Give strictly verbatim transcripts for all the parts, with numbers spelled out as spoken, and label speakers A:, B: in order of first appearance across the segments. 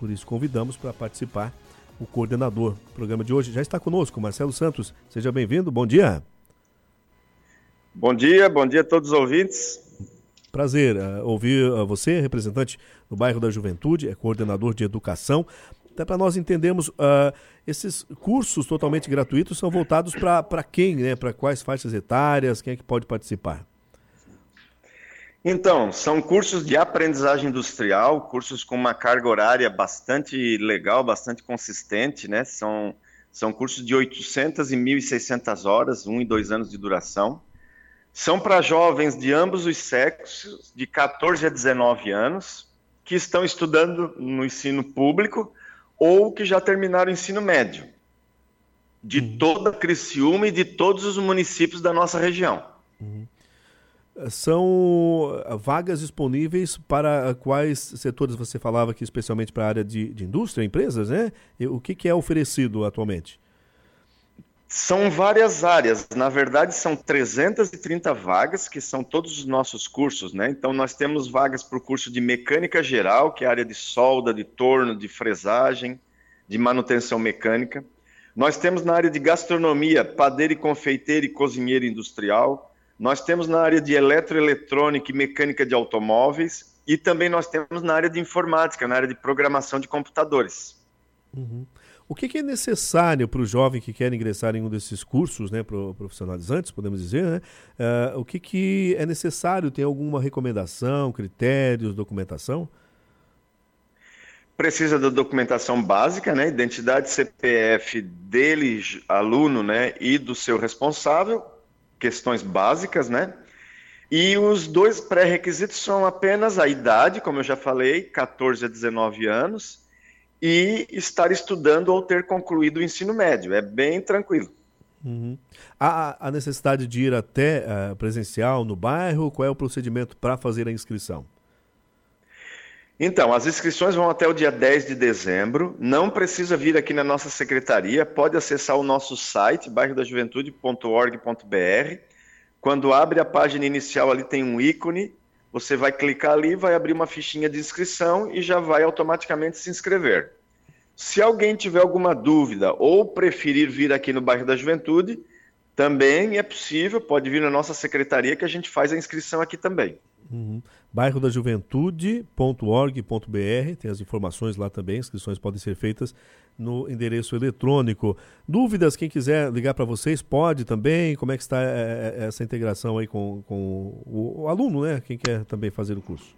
A: Por isso convidamos para participar o coordenador do programa de hoje. Já está conosco, Marcelo Santos. Seja bem-vindo, bom dia.
B: Bom dia, bom dia a todos os ouvintes.
A: Prazer uh, ouvir uh, você, representante do bairro da Juventude, é coordenador de educação. Até para nós entendermos, uh, esses cursos totalmente gratuitos são voltados para quem, né? Para quais faixas etárias, quem é que pode participar?
B: Então, são cursos de aprendizagem industrial, cursos com uma carga horária bastante legal, bastante consistente, né? São, são cursos de oitocentas e mil e seiscentas horas, um e dois anos de duração. São para jovens de ambos os sexos, de quatorze a dezenove anos, que estão estudando no ensino público ou que já terminaram o ensino médio, de uhum. toda Criciúma e de todos os municípios da nossa região.
A: Uhum. São vagas disponíveis para quais setores você falava que especialmente para a área de, de indústria, empresas, né? E o que, que é oferecido atualmente?
B: São várias áreas, na verdade são trezentas e trinta vagas, que são todos os nossos cursos, né? Então nós temos vagas para o curso de mecânica geral, que é a área de solda, de torno, de fresagem, de manutenção mecânica. Nós temos na área de gastronomia, padeiro e confeiteiro e cozinheiro industrial. Nós temos na área de eletroeletrônica e mecânica de automóveis e também nós temos na área de informática, na área de programação de computadores.
A: Uhum. O que, que é necessário para o jovem que quer ingressar em um desses cursos, né, profissionalizantes, podemos dizer, né? Uh, o que, que é necessário? Tem alguma recomendação, critérios, documentação?
B: Precisa da documentação básica, né? Identidade C P F dele, aluno, né, e do seu responsável. Questões básicas, né? E os dois pré-requisitos são apenas a idade, como eu já falei, quatorze a dezenove anos, e estar estudando ou ter concluído o ensino médio. É bem tranquilo.
A: Uhum. Há a necessidade de ir até uh, presencial no bairro? Qual é o procedimento para fazer a inscrição?
B: Então, as inscrições vão até o dia dez de dezembro. Não precisa vir aqui na nossa secretaria, pode acessar o nosso site, bairro da juventude ponto org ponto br. Quando abre a página inicial, ali tem um ícone, você vai clicar ali, vai abrir uma fichinha de inscrição e já vai automaticamente se inscrever. Se alguém tiver alguma dúvida ou preferir vir aqui no bairro da Juventude, também é possível, pode vir na nossa secretaria que a gente faz a inscrição aqui também.
A: Uhum. bairro da juventude ponto org ponto br, tem as informações lá também, inscrições podem ser feitas no endereço eletrônico. Dúvidas, quem quiser ligar para vocês, pode também? Como é que está essa integração aí com, com o, o aluno, né? Quem quer também fazer o curso?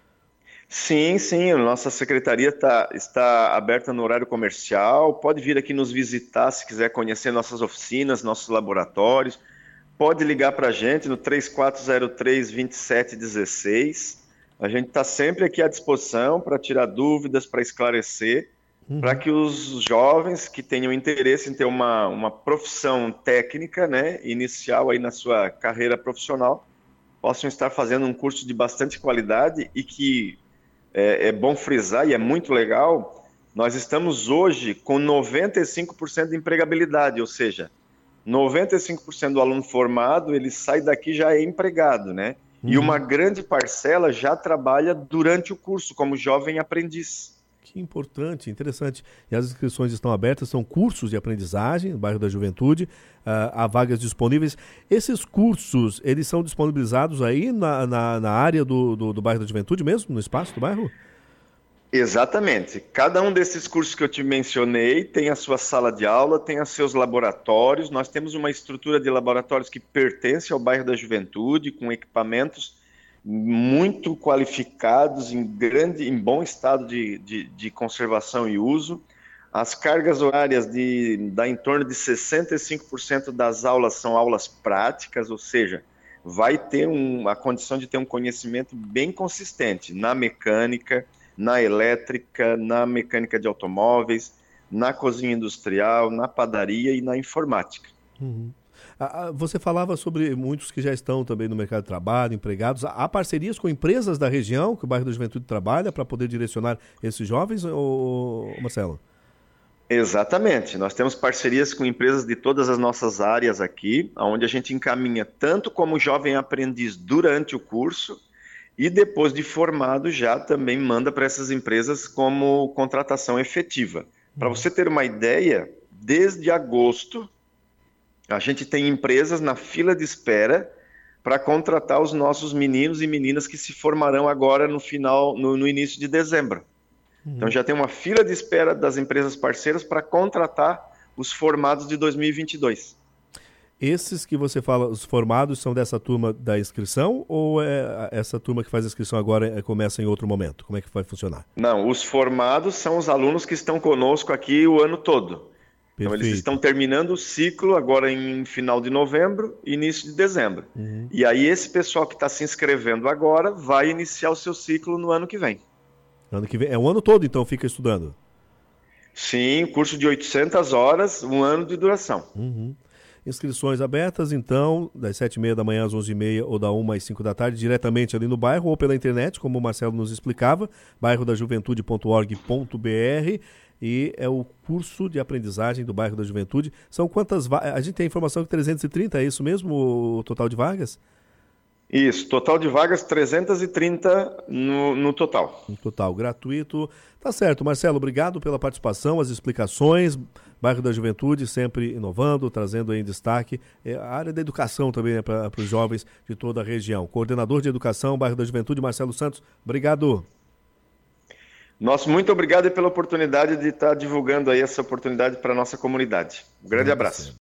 B: Sim, sim, a nossa secretaria tá, está aberta no horário comercial, pode vir aqui nos visitar se quiser conhecer nossas oficinas, nossos laboratórios. Pode ligar para a gente no três quatro zero três, dois sete um seis. A gente está sempre aqui à disposição para tirar dúvidas, para esclarecer, uhum. para que os jovens que tenham interesse em ter uma, uma profissão técnica, né, inicial aí na sua carreira profissional, possam estar fazendo um curso de bastante qualidade e que é, é bom frisar e é muito legal, nós estamos hoje com noventa e cinco por cento de empregabilidade, ou seja, noventa e cinco por cento do aluno formado, ele sai daqui já é empregado, né? Uhum. E uma grande parcela já trabalha durante o curso, como jovem aprendiz.
A: Que importante, interessante. E as inscrições estão abertas, são cursos de aprendizagem no bairro da Juventude, uh, há vagas disponíveis. Esses cursos, eles são disponibilizados aí na, na, na área do, do, do bairro da Juventude mesmo, no espaço do bairro?
B: Exatamente. Cada um desses cursos que eu te mencionei tem a sua sala de aula, tem os seus laboratórios. Nós temos uma estrutura de laboratórios que pertence ao bairro da Juventude, com equipamentos muito qualificados, em, grande, em bom estado de, de, de conservação e uso. As cargas horárias de, dá em torno de sessenta e cinco por cento das aulas são aulas práticas, ou seja, vai ter um, a condição de ter um conhecimento bem consistente na mecânica, na elétrica, na mecânica de automóveis, na cozinha industrial, na padaria e na informática.
A: Uhum. Você falava sobre muitos que já estão também no mercado de trabalho, empregados. Há parcerias com empresas da região que o bairro da Juventude trabalha para poder direcionar esses jovens, ou, Marcelo?
B: Exatamente. Nós temos parcerias com empresas de todas as nossas áreas aqui, onde a gente encaminha tanto como jovem aprendiz durante o curso e depois de formado já também manda para essas empresas como contratação efetiva. Para você ter uma ideia, desde agosto a gente tem empresas na fila de espera para contratar os nossos meninos e meninas que se formarão agora no final, no, no início de dezembro. Uhum. Então já tem uma fila de espera das empresas parceiras para contratar os formados de dois mil e vinte e dois.
A: Esses que você fala, os formados, são dessa turma da inscrição ou é essa turma que faz a inscrição agora é, começa em outro momento? Como é que vai funcionar?
B: Não, os formados são os alunos que estão conosco aqui o ano todo. Então, eles estão terminando o ciclo agora em final de novembro e início de dezembro. Uhum. E aí esse pessoal que está se inscrevendo agora vai iniciar o seu ciclo no ano que vem.
A: Ano que vem é o ano todo, então, fica estudando?
B: Sim, curso de oitocentas horas, um ano de duração.
A: Uhum. Inscrições abertas, então, das sete e meia da manhã às onze e meia ou da uma às cinco da tarde, diretamente ali no bairro ou pela internet, como o Marcelo nos explicava, bairro da juventude ponto org ponto br. E é o curso de aprendizagem do Bairro da Juventude. São quantas vagas? A gente tem a informação que trezentas e trinta, é isso mesmo o total de vagas?
B: Isso, total de vagas trezentas e trinta no, no total.
A: No total, gratuito. Tá certo, Marcelo, obrigado pela participação, as explicações. Bairro da Juventude sempre inovando, trazendo aí em destaque é, a área da educação também, né, para os jovens de toda a região. Coordenador de Educação, Bairro da Juventude, Marcelo Santos, obrigado.
B: Nosso muito obrigado pela oportunidade de estar divulgando aí essa oportunidade para a nossa comunidade. Um grande abraço.